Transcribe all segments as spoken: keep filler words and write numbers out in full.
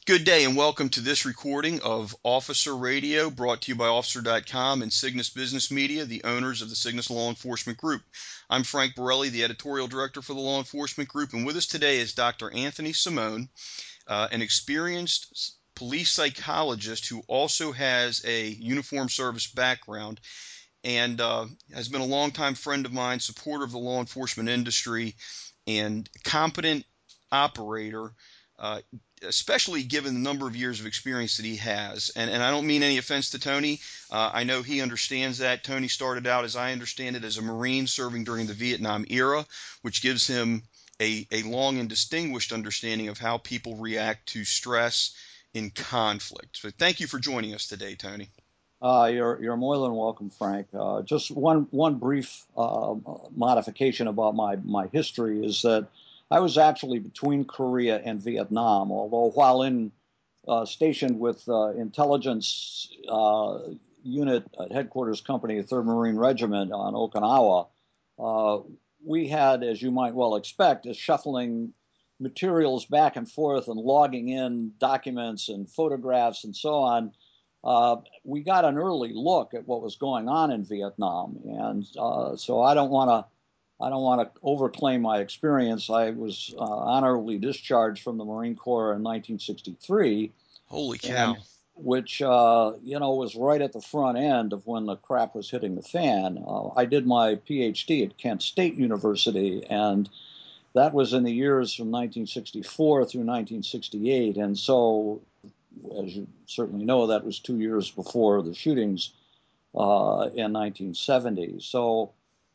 Good day and welcome to this recording of Officer Radio, brought to you by Officer dot com and Cygnus Business Media, the owners of the Cygnus Law Enforcement Group. I'm Frank Borelli, the editorial director for the Law Enforcement Group, and with us today is Doctor Anthony Simone, uh, an experienced police psychologist who also has a uniformed service background and uh, has been a longtime friend of mine, supporter of the law enforcement industry, and competent operator, uh, especially given the number of years of experience that he has. And, and I don't mean any offense to Tony. Uh, I know he understands that. Tony started out, as I understand it, as a Marine serving during the Vietnam era, which gives him a, a long and distinguished understanding of how people react to stress in conflict. So thank you for joining us today, Tony. Uh, you're you're more than welcome, Frank. Uh, just one one brief uh, modification about my my history is that I was actually between Korea and Vietnam. Although while in uh, stationed with uh, intelligence uh, unit at headquarters company, Third Marine Regiment on Okinawa, uh, we had, as you might well expect, is shuffling materials back and forth and logging in documents and photographs and so on. Uh, we got an early look at what was going on in Vietnam, and uh, so I don't want to, I don't want to overclaim my experience. I was uh, honorably discharged from the Marine Corps in nineteen sixty-three. Holy cow! And, which uh, you know was right at the front end of when the crap was hitting the fan. Uh, I did my P H D at Kent State University, and that was in the years from nineteen sixty-four through nineteen sixty-eight, and so, as you certainly know, that was two years before the shootings uh, in nineteen seventy. So,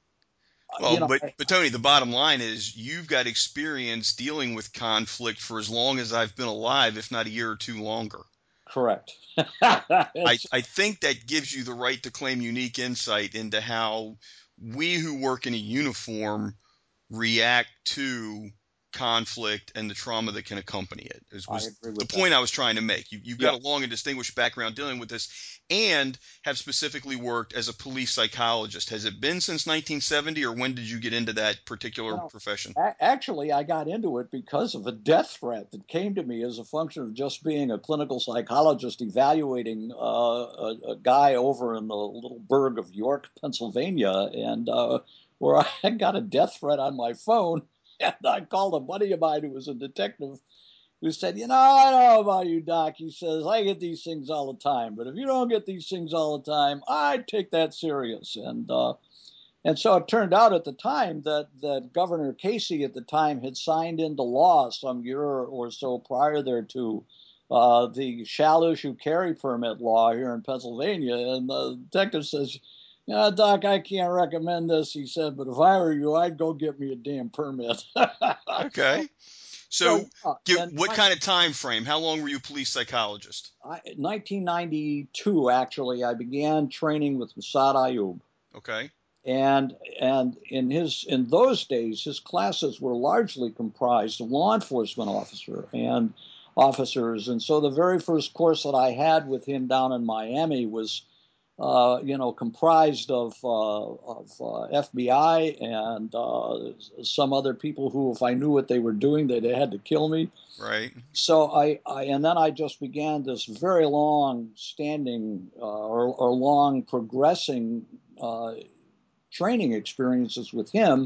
Well, you know, but I, but Tony, the bottom line is you've got experience dealing with conflict for as long as I've been alive, if not a year or two longer. correct. I, It's, I think that gives you the right to claim unique insight into how we who work in a uniform react to conflict and the trauma that can accompany it. Is I was agree the with that. point I was trying to make. You, you've got a Yes. long and distinguished background dealing with this, and have specifically worked as a police psychologist. Has it been since nineteen seventy, or when did you get into that particular You know, profession? a- actually, I got into it because of a death threat that came to me as a function of just being a clinical psychologist evaluating uh, a, a guy over in the little burg of York, Pennsylvania, and uh, where I got a death threat on my phone. And I called a buddy of mine who was a detective who said, "You know, I don't know about you, Doc." He says, "I get these things all the time, but if you don't get these things all the time, I take that serious." And uh, and so it turned out at the time that, that Governor Casey at the time had signed into law some year or so prior thereto uh, the shall issue carry permit law here in Pennsylvania. And the detective says, "Yeah, Doc, I can't recommend this." He said, "But if I were you, I'd go get me a damn permit." so, Okay. so So, yeah, give, and what my, kind of time frame? How long were you a police psychologist? I, nineteen ninety-two, actually, I began training with Mossad Ayub. Okay. and and in his in those days his classes were largely comprised of law enforcement officer and officers, and so the very first course that I had with him down in Miami was uh, you know comprised of uh, of uh, F B I and uh, some other people who, if I knew what they were doing, they'd had to kill me. Right. So I, I and then I just began this very long standing uh, or, or long progressing uh, training experiences with him,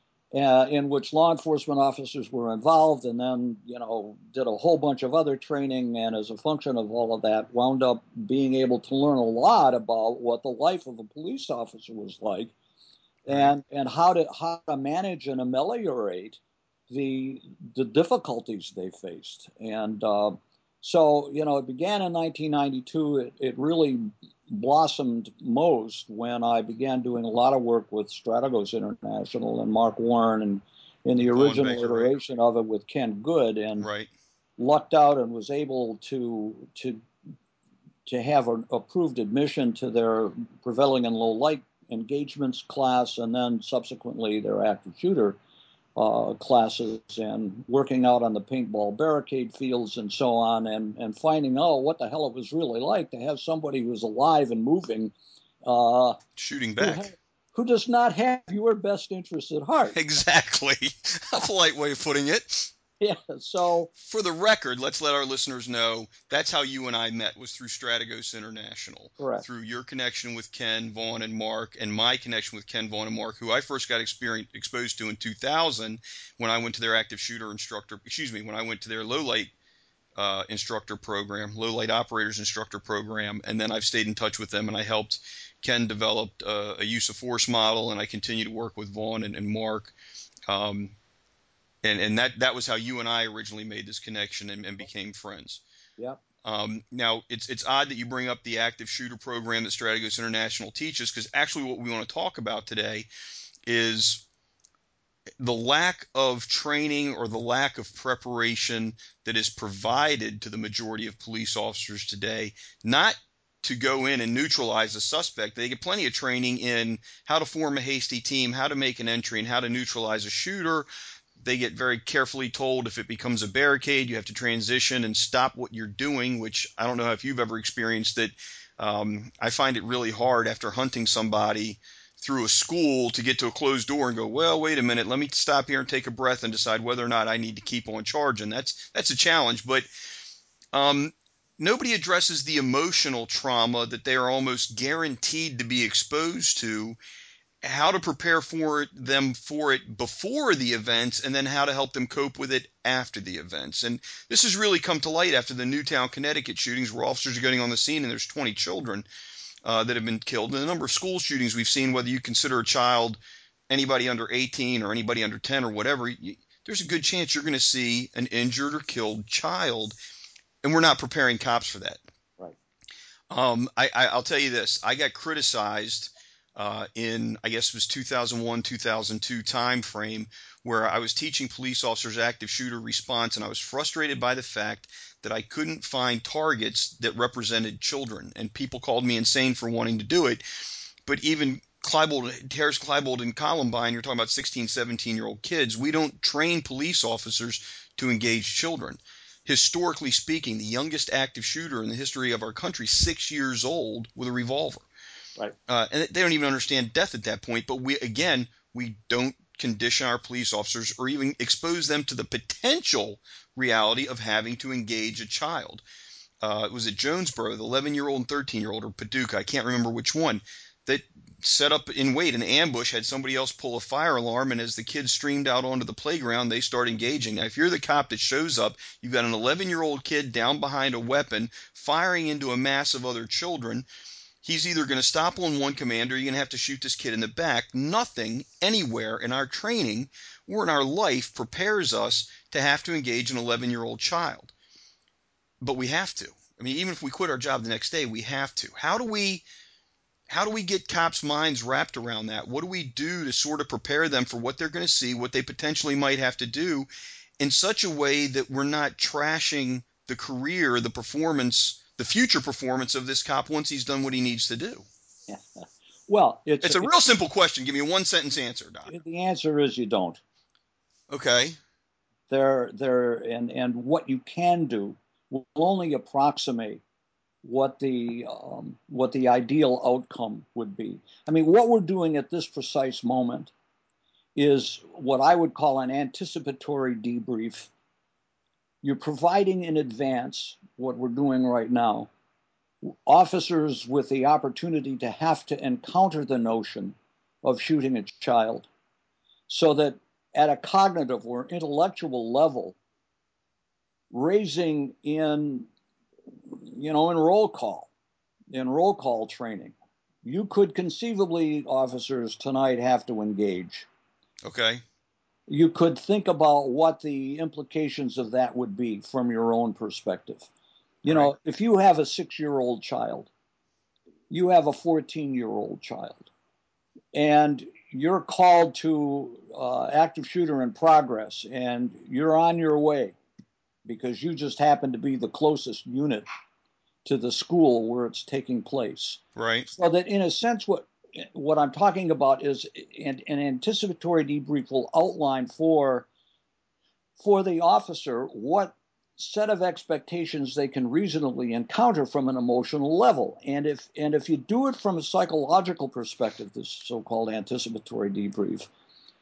uh, in which law enforcement officers were involved, and then, you know, did a whole bunch of other training. And as a function of all of that, wound up being able to learn a lot about what the life of a police officer was like, Right. and and how to how to manage and ameliorate the the difficulties they faced. And uh, so, you know, it began in nineteen ninety-two. It, it really blossomed most when I began doing a lot of work with Strategos International and Mark Warren, and in the And Colin original Baker. Right. iteration of it with Ken Good, and Right. lucked out and was able to to to have an approved admission to their prevailing and low light engagements class, and then subsequently their active shooter uh, classes, and working out on the paintball barricade fields and so on, and, and finding out what the hell it was really like to have somebody who's alive and moving, uh, Shooting who, ha- back. who does not have your best interests at heart. Exactly. A polite way of putting it. Yeah. So For the record, let's let our listeners know that's how you and I met, was through Strategos International, correct. through your connection with Ken Vaughn and Mark, and my connection with Ken Vaughn and Mark, who I first got experience, exposed to in two thousand when I went to their active shooter instructor, excuse me, when I went to their low light uh, instructor program, low light operators instructor program, and then I've stayed in touch with them, and I helped Ken develop uh, a use of force model, and I continue to work with Vaughn and, and Mark. Um, and and that that was how you and I originally made this connection and, and became friends. Yep. Um, now it's it's odd that you bring up the active shooter program that Strategos International teaches, because actually what we want to talk about today is the lack of training or the lack of preparation that is provided to the majority of police officers today, not to go in and neutralize a suspect. They get plenty of training in how to form a hasty team, how to make an entry, and how to neutralize a shooter. They get very carefully told if it becomes a barricade, you have to transition and stop what you're doing, which I don't know if you've ever experienced it. Um, I find it really hard after hunting somebody through a school to get to a closed door and go, well, wait a minute, let me stop here and take a breath and decide whether or not I need to keep on charging. That's that's a challenge, but um, nobody addresses the emotional trauma that they are almost guaranteed to be exposed to, how to prepare for it, them for it before the events, and then how to help them cope with it after the events. And this has really come to light after the Newtown, Connecticut shootings, where officers are getting on the scene and there's twenty children uh, that have been killed. And the number of school shootings we've seen, whether you consider a child anybody under eighteen or anybody under ten or whatever, you, there's a good chance you're going to see an injured or killed child, and we're not preparing cops for that. Right. Um, I, I, I'll tell you this. I got criticized uh, in, I guess it was two thousand one, two thousand two time frame, where I was teaching police officers active shooter response, and I was frustrated by the fact that I couldn't find targets that represented children, and people called me insane for wanting to do it. But even Klebold, Harris Klebold and Columbine, you're talking about sixteen, seventeen year old kids. We don't train police officers to engage children. Historically speaking, the youngest active shooter in the history of our country, six years old with a revolver. Right. Uh, and they don't even understand death at that point. But we, again, we don't condition our police officers or even expose them to the potential reality of having to engage a child. Uh, it was at Jonesboro, the eleven year old and thirteen year old, or Paducah, I can't remember which one, that set up in wait, an ambush, had somebody else pull a fire alarm, and as the kids streamed out onto the playground, they start engaging. Now, if you're the cop that shows up, you've got an eleven year old kid down behind a weapon firing into a mass of other children. He's either going to stop on one command or you're going to have to shoot this kid in the back. Nothing anywhere in our training or in our life prepares us to have to engage an eleven year old child. But we have to. I mean, even if we quit our job the next day, we have to. How do we how do we get cops' minds wrapped around that? What do we do to sort of prepare them for what they're going to see, what they potentially might have to do, in such a way that we're not trashing the career, the performance, the future performance of this cop once he's done what he needs to do? Yeah. Well, it's It's a real simple question. Give me a one sentence answer, Doc. it, the answer is you don't. Okay. There, there, and and what you can do will only approximate what the um, what the ideal outcome would be. I mean, what we're doing at this precise moment is what I would call an anticipatory debrief. You're providing in advance what we're doing right now, officers with the opportunity to have to encounter the notion of shooting a child, so that at a cognitive or intellectual level, raising in, you know, in roll call, in roll call training, you could conceivably, officers tonight, have to engage. Okay. You could think about what the implications of that would be from your own perspective. You Right. know, if you have a six year old child, you have a fourteen year old child, and you're called to uh, active shooter in progress, and you're on your way because you just happen to be the closest unit to the school where it's taking place. Right. So that, in a sense, what what I'm talking about is an, an anticipatory debrief will outline for for the officer what set of expectations they can reasonably encounter from an emotional level. And if and if you do it from a psychological perspective, this so-called anticipatory debrief,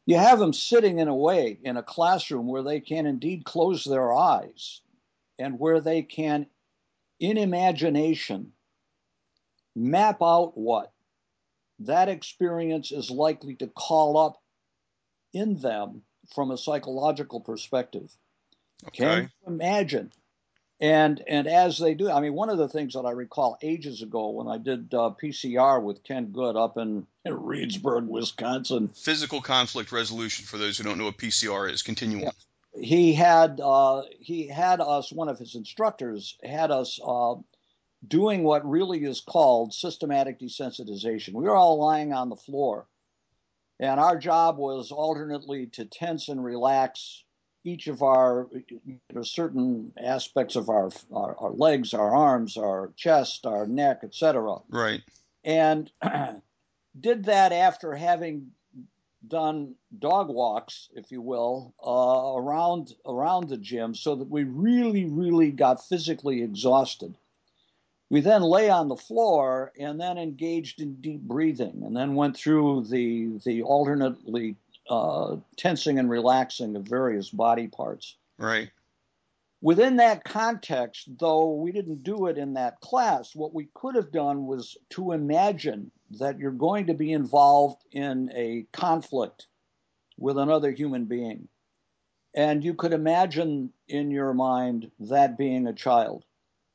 You have them sitting in a way in a classroom where they can indeed close their eyes and where they can, in imagination, map out what that experience is likely to call up in them from a psychological perspective. Okay. Can you imagine? And and as they do, I mean, one of the things that I recall ages ago when I did uh, P C R with Ken Good up in, in Reedsburg, Wisconsin. Physical conflict resolution, for those who don't know what P C R is. Continue Yeah. on. He had uh, he had us, one of his instructors had us uh, doing what really is called systematic desensitization. We were all lying on the floor, and our job was alternately to tense and relax each of our, you know, certain aspects of our, our, our legs, our arms, our chest, our neck, et cetera. Right. And did that after having done dog walks, if you will, uh, around around the gym, so that we really, really got physically exhausted. We then lay on the floor and then engaged in deep breathing, and then went through the the alternately uh, tensing and relaxing of various body parts. Right. Within that context, though we didn't do it in that class, what we could have done was to imagine that you're going to be involved in a conflict with another human being. And you could imagine in your mind that being a child.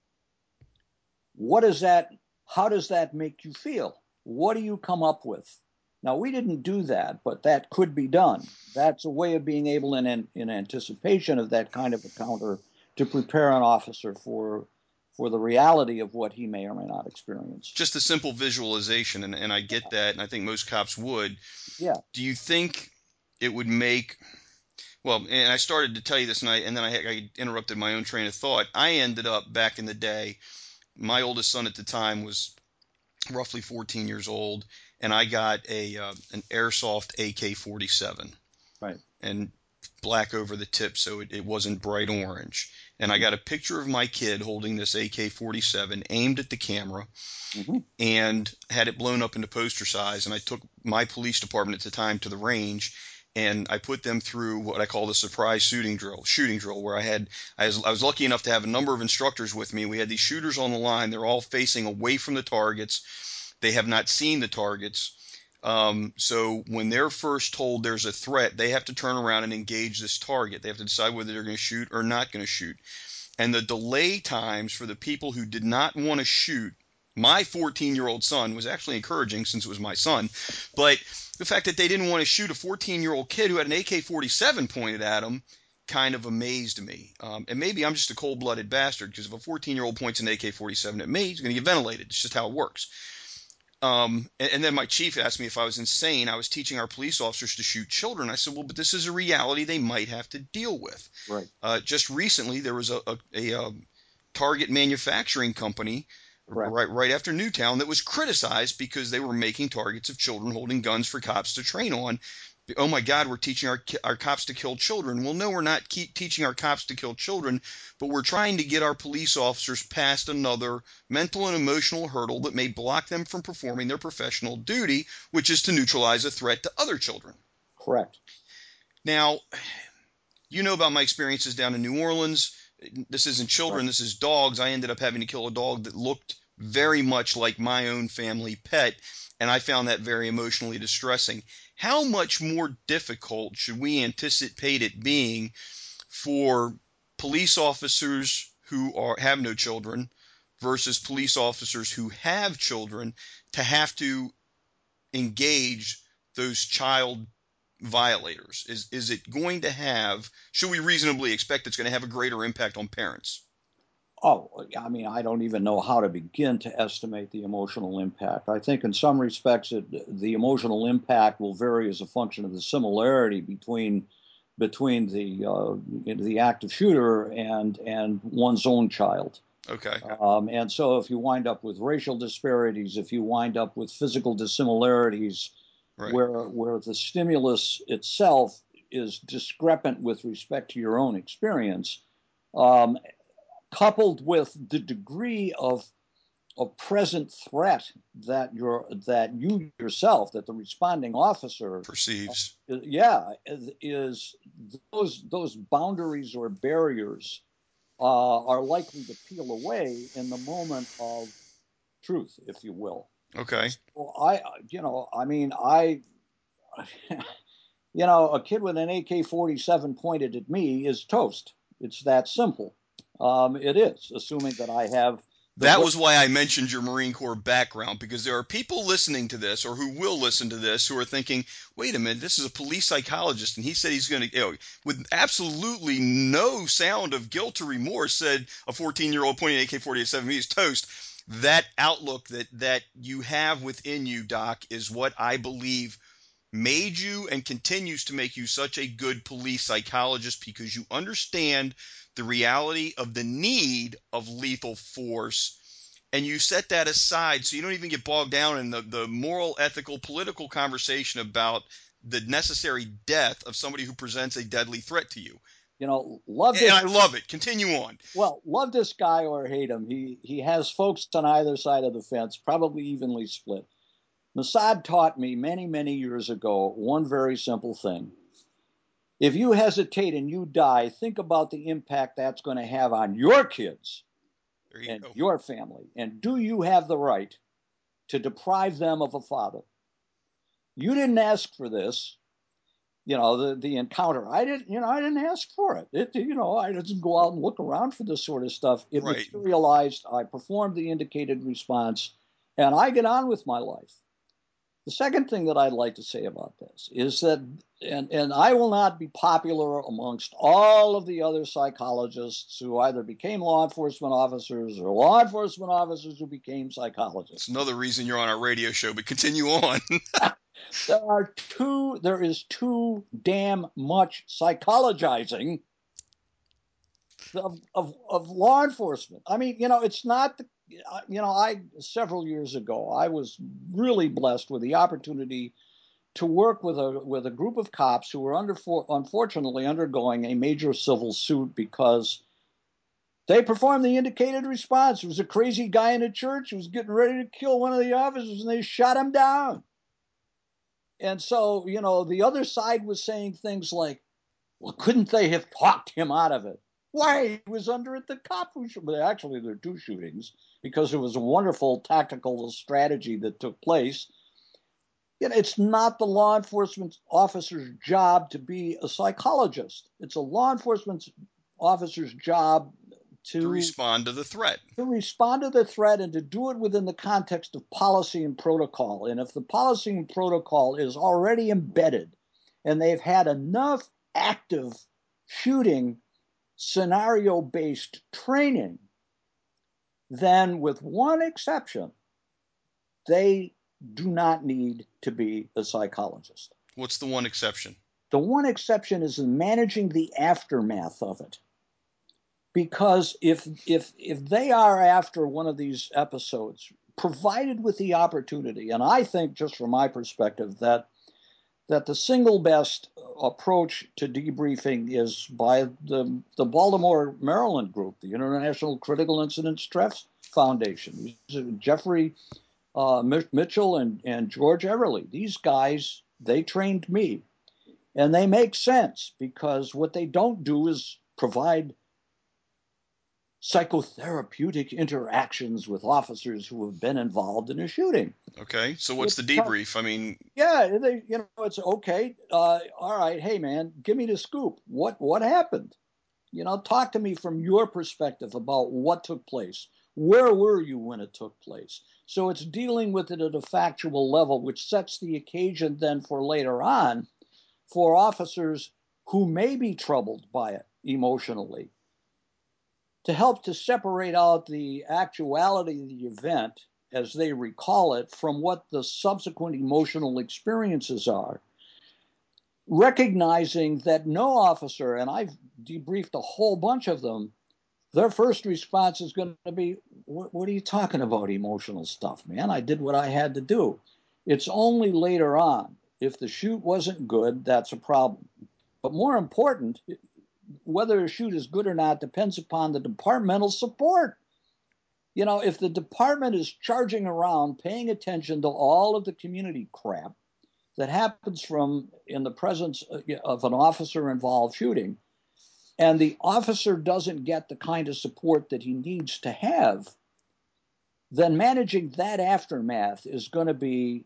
What is that? How does that make you feel? What do you come up with? Now, we didn't do that, but that could be done. That's a way of being able, in, in anticipation of that kind of encounter, to prepare an officer for for the reality of what he may or may not experience. Just a simple visualization, and, and I get that, and I think most cops would. Yeah. Do you think it would make, well, and I started to tell you this, and, I, and then I, I interrupted my own train of thought. I ended up, back in the day, my oldest son at the time was roughly fourteen years old, and I got a uh, an airsoft A K forty-seven. Right. And black over the tip, so it, it wasn't bright orange. And I got a picture of my kid holding this A K forty-seven aimed at the camera, Mm-hmm. and had it blown up into poster size. And I took my police department at the time to the range, and I put them through what I call the surprise shooting drill, shooting drill, where I had, I was, I was lucky enough to have a number of instructors with me. We had these shooters on the line. They're all facing away from the targets. They have not seen the targets. Um, so when they're first told there's a threat, they have to turn around and engage this target. They have to decide whether they're going to shoot or not going to shoot. And the delay times for the people who did not want to shoot, my fourteen-year-old son, was actually encouraging since it was my son. But the fact that they didn't want to shoot a fourteen-year-old kid who had an A K forty-seven pointed at him kind of amazed me. Um, and maybe I'm just a cold-blooded bastard, because if a fourteen-year-old points an A K forty-seven at me, he's going to get ventilated. It's just how it works. Um, and, and then my chief asked me if I was insane. I was teaching our police officers to shoot children. I said, well, but this is a reality they might have to deal with. Right. Uh, just recently, there was a, a, a, a target manufacturing company Correct. right right after Newtown that was criticized because they were making targets of children holding guns for cops to train on. Oh my God, we're teaching our our cops to kill children. Well, no, we're not keep teaching our cops to kill children, but we're trying to get our police officers past another mental and emotional hurdle that may block them from performing their professional duty, which is to neutralize a threat to other children. Correct. Now, you know about my experiences down in New Orleans. This isn't children, Right. this is dogs. I ended up having to kill a dog that looked very much like my own family pet, and I found that very emotionally distressing. How much more difficult should we anticipate it being for police officers who are have no children versus police officers who have children to have to engage those child violators? Is is it going to have, should we reasonably expect it's going to have a greater impact on parents? Oh, I mean, I don't even know how to begin to estimate the emotional impact. I think in some respects, it, the emotional impact will vary as a function of the similarity between between the uh, the active shooter and and one's own child. Okay. Um, and so, if you wind up with racial disparities, if you wind up with physical dissimilarities, Right. where where the stimulus itself is discrepant with respect to your own experience, um, coupled with the degree of a present threat that you're that you yourself, that the responding officer perceives. uh, yeah, is, is those those boundaries or barriers uh, are likely to peel away in the moment of truth, if you will. Okay. So I, you know, I mean, I, you know, a kid with an A K forty-seven pointed at me is toast. It's that simple. Um, it is, assuming that I have the That will. was why I mentioned your Marine Corps background, because there are people listening to this or who will listen to this who are thinking, wait a minute, this is a police psychologist and he said he's going to, you know, with absolutely no sound of guilt or remorse, said a fourteen year old pointing at A K forty-seven is toast. That outlook that, that you have within you, Doc, is what I believe made you and continues to make you such a good police psychologist, because you understand the reality of the need of lethal force, and you set that aside so you don't even get bogged down in the, the moral, ethical, political conversation about the necessary death of somebody who presents a deadly threat to you. You know, love And this. I love it. Continue on. Well, love this guy or hate him. He he has folks on either side of the fence, probably evenly split. Mossad taught me many, many years ago one very simple thing. If you hesitate and you die, think about the impact that's going to have on your kids There you and go. your family. And do you have the right to deprive them of a father? You didn't ask for this. You know, the, the encounter. I didn't, you know, I didn't ask for it. It, you know, I didn't go out and look around for this sort of stuff. It Right. materialized. I performed the indicated response, and I get on with my life. The second thing that I'd like to say about this is that, and, and I will not be popular amongst all of the other psychologists who either became law enforcement officers or law enforcement officers who became psychologists. It's another reason you're on our radio show, but continue on. There are too, there is too damn much psychologizing of, of, of law enforcement. I mean, you know, it's not the, you know, I, several years ago, I was really blessed with the opportunity to work with a with a group of cops who were under for, unfortunately undergoing a major civil suit because they performed the indicated response. There was a crazy guy in a church who was getting ready to kill one of the officers, and they shot him down. And so, you know, the other side was saying things like, well, couldn't they have talked him out of it? Why? He was under it. The cop who shoot. But actually, there were two shootings because it was a wonderful tactical strategy that took place. You know, it's not the law enforcement officer's job to be a psychologist. It's a law enforcement officer's job to, to respond to the threat. To respond to the threat and to do it within the context of policy and protocol. And if the policy and protocol is already embedded and they've had enough active shooting scenario-based training, then with one exception, they do not need to be a psychologist. What's the one exception? The one exception is in managing the aftermath of it. Because if if if they are after one of these episodes, provided with the opportunity, and I think just from my perspective that that the single best approach to debriefing is by the the Baltimore, Maryland group, the International Critical Incident Stress Foundation. Jeffrey uh, Mitchell and, and George Everly. These guys, they trained me. And they make sense because what they don't do is provide psychotherapeutic interactions with officers who have been involved in a shooting. Okay, so what's the debrief? I mean, yeah, they, you know, it's okay. Uh, all right, hey man, give me the scoop. What what happened? You know, talk to me from your perspective about what took place. Where were you when it took place? So it's dealing with it at a factual level, which sets the occasion then for later on for officers who may be troubled by it emotionally to help to separate out the actuality of the event as they recall it from what the subsequent emotional experiences are. Recognizing that no officer, and I've debriefed a whole bunch of them, their first response is going to be, what, what are you talking about, emotional stuff, man? I did what I had to do. It's only later on. If the shoot wasn't good, that's a problem. But more important, whether a shoot is good or not depends upon the departmental support. You know, if the department is charging around, paying attention to all of the community crap that happens from in the presence of an officer-involved shooting, and the officer doesn't get the kind of support that he needs to have, then managing that aftermath is going to be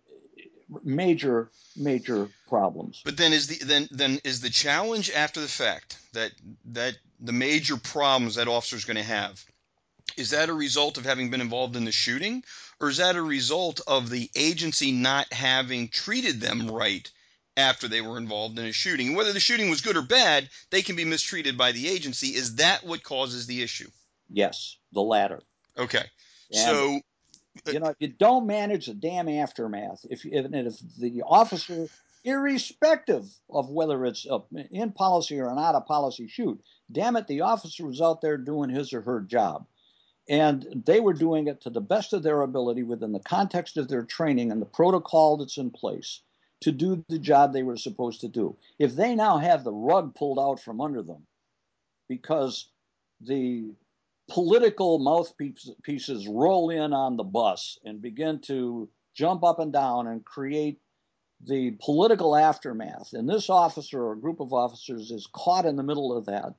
major, major problems. But then is the then then is the challenge after the fact that that the major problems that officer is going to have, is that a result of having been involved in the shooting, or is that a result of the agency not having treated them right after they were involved in a shooting? And whether the shooting was good or bad, they can be mistreated by the agency. Is that what causes the issue? Yes, the latter. Okay. And, so you know, if you don't manage the damn aftermath, if if, if the officer, irrespective of whether it's a in policy or not a policy shoot, damn it, the officer was out there doing his or her job. And they were doing it to the best of their ability within the context of their training and the protocol that's in place to do the job they were supposed to do. If they now have the rug pulled out from under them because the political mouthpieces roll in on the bus and begin to jump up and down and create the political aftermath, and this officer or group of officers is caught in the middle of that,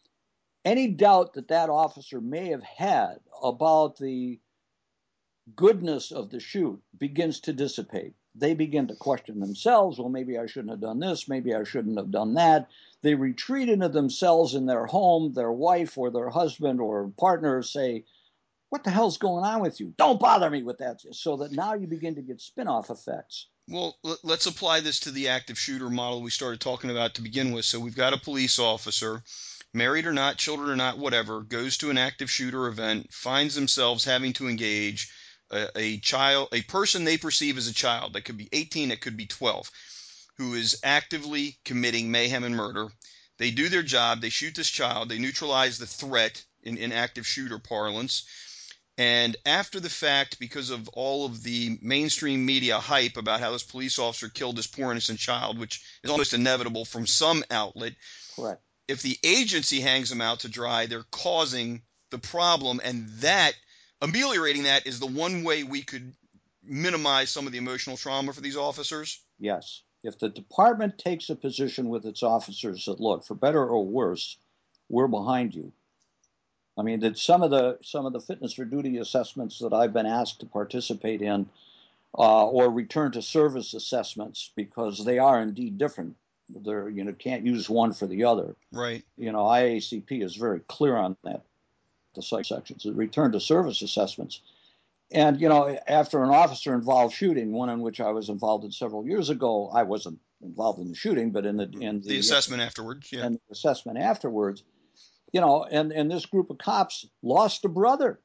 any doubt that that officer may have had about the goodness of the shoot begins to dissipate. They begin to question themselves. Well, maybe I shouldn't have done this. Maybe I shouldn't have done that. They retreat into themselves in their home. Their wife or their husband or partner say, what the hell's going on with you? Don't bother me with that. So that now you begin to get spin-off effects. Well, let's apply this to the active shooter model we started talking about to begin with. So we've got a police officer, married or not, children or not, whatever, goes to an active shooter event, finds themselves having to engage a, a child, a person they perceive as a child. That could be eighteen, it could be twelve, who is actively committing mayhem and murder. They do their job. They shoot this child. They neutralize the threat in, in active shooter parlance. And after the fact, because of all of the mainstream media hype about how this police officer killed this poor innocent child, which is almost inevitable from some outlet, correct, if the agency hangs them out to dry, they're causing the problem. And that, ameliorating that, is the one way we could minimize some of the emotional trauma for these officers? Yes. If the department takes a position with its officers that, look, for better or worse, we're behind you. I mean, that some of the some of the fitness for duty assessments that I've been asked to participate in, uh, or return to service assessments, because they are indeed different. They're, you know, can't use one for the other. Right. You know, I A C P is very clear on that. The psych sections, the return to service assessments, and you know, after an officer-involved shooting, one in which I was involved in several years ago, I wasn't involved in the shooting, but in the in the, the assessment afterwards, yeah, and the assessment afterwards. You know, and, and this group of cops lost a brother.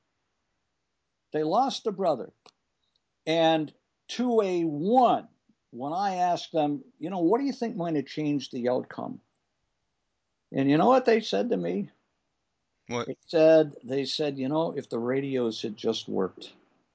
They lost a brother. And to a one, when I asked them, you know, what do you think might have changed the outcome? And you know what they said to me? What? They said, they said, you know, if the radios had just worked.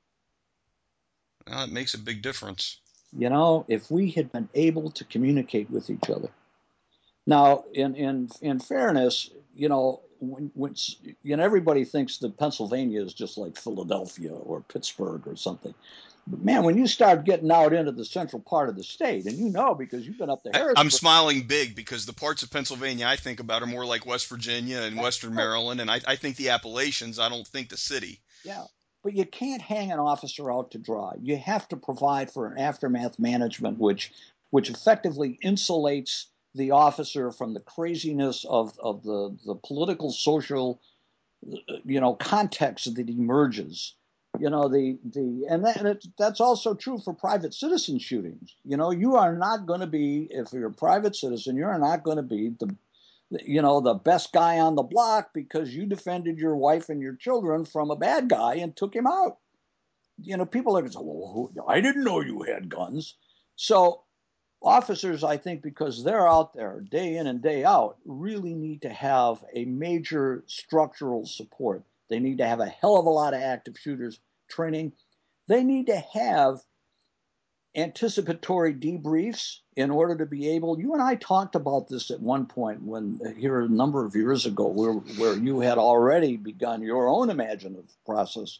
Well, it makes a big difference. You know, if we had been able to communicate with each other. Now, in in in fairness, you know, when, when you know, everybody thinks that Pennsylvania is just like Philadelphia or Pittsburgh or something. But man, when you start getting out into the central part of the state, and you know because you've been up to Harrisburg. I'm smiling big because the parts of Pennsylvania I think about are more like West Virginia and Western Maryland, and I, I think the Appalachians. I don't think the city. Yeah, but you can't hang an officer out to dry. You have to provide for an aftermath management, which which effectively insulates the officer from the craziness of, of the, the political, social, you know, context that emerges. You know, the, the and, that, and it, that's also true for private citizen shootings. You know, you are not going to be, if you're a private citizen, you're not going to be the, you know, the best guy on the block because you defended your wife and your children from a bad guy and took him out. You know, people are going to say, well, I didn't know you had guns. So officers, I think, because they're out there day in and day out, really need to have a major structural support. They need to have a hell of a lot of active shooters training. They need to have anticipatory debriefs in order to be able. You and I talked about this at one point when here a number of years ago, where where you had already begun your own imaginative process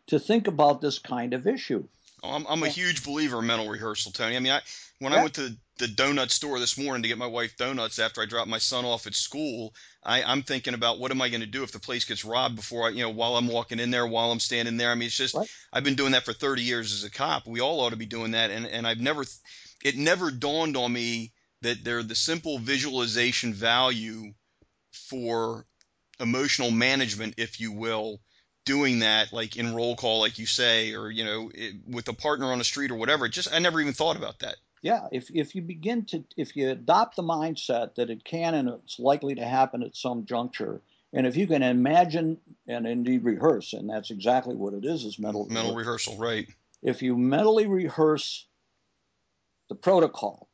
to think about this kind of issue. Oh, I'm, I'm a huge believer in mental rehearsal, Tony. I mean, I, when I Yeah. went to the donut store this morning to get my wife donuts after I dropped my son off at school, I, I'm thinking about what am I going to do if the place gets robbed before I, you know, while I'm walking in there, while I'm standing there. I mean, it's just, Right. I've been doing that for thirty years as a cop. We all ought to be doing that. And, and I've never, it never dawned on me that there the simple visualization value for emotional management, if you will, doing that like in roll call, like you say, or, you know, it, with a partner on the street or whatever. It just, I never even thought about that. Yeah, if if you begin to if you adopt the mindset that it can and it's likely to happen at some juncture, and if you can imagine and indeed rehearse, and that's exactly what it is, is mental Mental rehearsal. rehearsal, right? If you mentally rehearse the protocol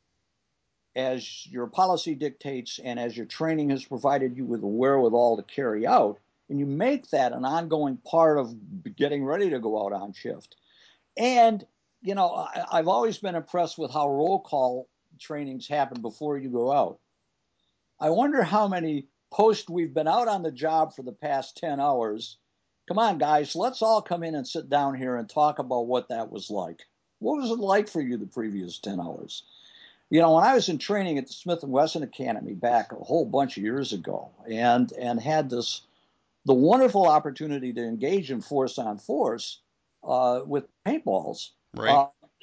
as your policy dictates and as your training has provided you with the wherewithal to carry out, and you make that an ongoing part of getting ready to go out on shift. And, you know, I, I've always been impressed with how roll call trainings happen before you go out. I wonder how many post we've been out on the job for the past ten hours. Come on, guys, let's all come in and sit down here and talk about what that was like. What was it like for you the previous ten hours? You know, when I was in training at the Smith and Wesson Academy back a whole bunch of years ago, and and had this the wonderful opportunity to engage in force on force uh, with paintballs, Right. uh,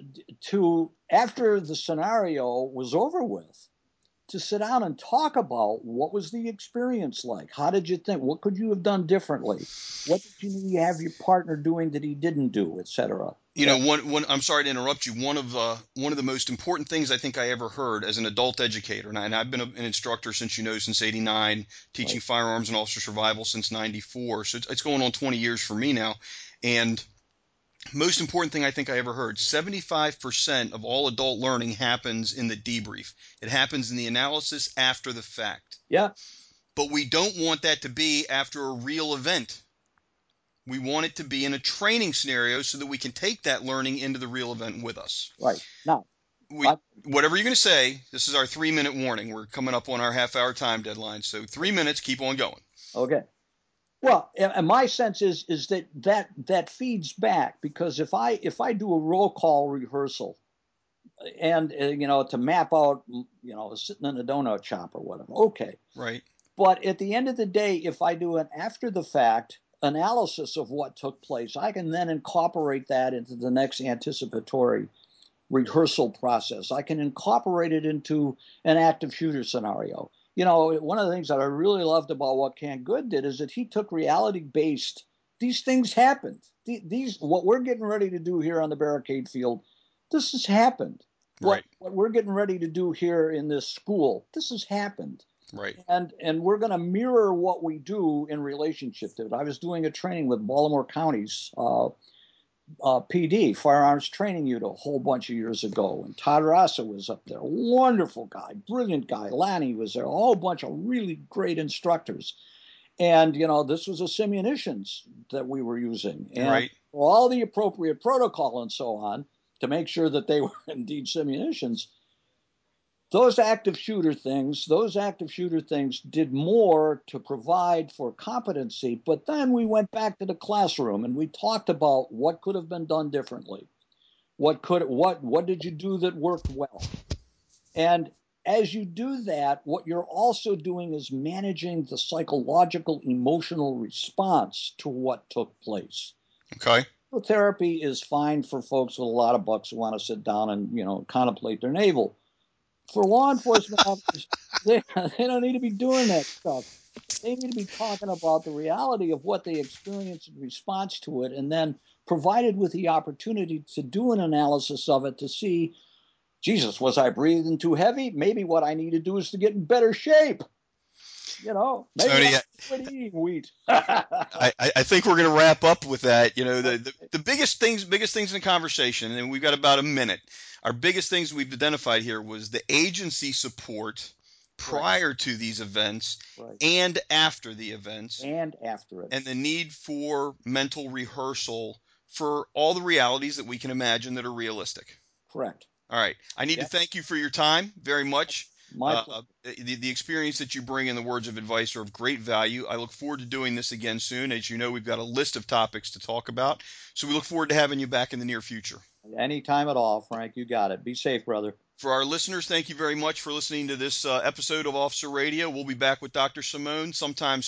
to after the scenario was over with, to sit down and talk about what was the experience like. How did you think? What could you have done differently? What did you have your partner doing that he didn't do, et cetera? You know, one, one, I'm sorry to interrupt you. One of uh, one of the most important things I think I ever heard as an adult educator, and, I, and I've been a, an instructor since you know since eighty-nine, teaching Right. firearms and officer survival since ninety-four. So it's, it's going on twenty years for me now. And most important thing I think I ever heard: seventy-five percent of all adult learning happens in the debrief. It happens in the analysis after the fact. Yeah. But we don't want that to be after a real event. We want it to be in a training scenario so that we can take that learning into the real event with us. Right. Now, We, I, whatever you're going to say, this is our three minute warning. We're coming up on our half hour time deadline. So three minutes, keep on going. okay. Well, and my sense is is that that that feeds back, because if I if I do a roll call rehearsal and uh, you know, to map out, you know, sitting in a donut shop or whatever, okay. Right. But at the end of the day, if I do an after the fact analysis of what took place, I can then incorporate that into the next anticipatory rehearsal process. I can incorporate it into an active shooter scenario. You know, one of the things that I really loved about what Ken Good did is that he took reality based, these things happened. These, what we're getting ready to do here on the barricade field, this has happened. What, Right. what we're getting ready to do here in this school, this has happened. Right. And and we're going to mirror what we do in relationship to it. I was doing a training with Baltimore County's uh, uh, P D, Firearms Training Unit, a whole bunch of years ago. And Todd Rassa was up there. Wonderful guy, brilliant guy. Lanny was there, a whole bunch of really great instructors. And, you know, this was a simunitions that we were using. And Right. all the appropriate protocol and so on to make sure that they were indeed simunitions. Those active shooter things, those active shooter things did more to provide for competency, but then we went back to the classroom and we talked about what could have been done differently. What could what what did you do that worked well? And as you do that, what you're also doing is managing the psychological, emotional response to what took place. Okay. Therapy is fine for folks with a lot of bucks who want to sit down and, you know, contemplate their navel. For law enforcement officers, they, they don't need to be doing that stuff. They need to be talking about the reality of what they experience in response to it, and then provided with the opportunity to do an analysis of it to see, Jesus, was I breathing too heavy? Maybe what I need to do is to get in better shape. You know, maybe Tony, I quit eating wheat. I, I think we're going to wrap up with that. You know, the, the, the biggest things, biggest things in the conversation, and we've got about a minute. Our biggest things we've identified here was the agency support Correct. prior to these events Right. and after the events, And after it. and the need for mental rehearsal for all the realities that we can imagine that are realistic. Correct. All right. I need Yeah. to thank you for your time very much. My Uh, pleasure. the, the experience that you bring and the words of advice are of great value. I look forward to doing this again soon. As you know, we've got a list of topics to talk about. So we look forward to having you back in the near future. Anytime at all, Frank. You got it. Be safe, brother. For our listeners, thank you very much for listening to this uh, episode of Officer Radio. We'll be back with Doctor Simone sometime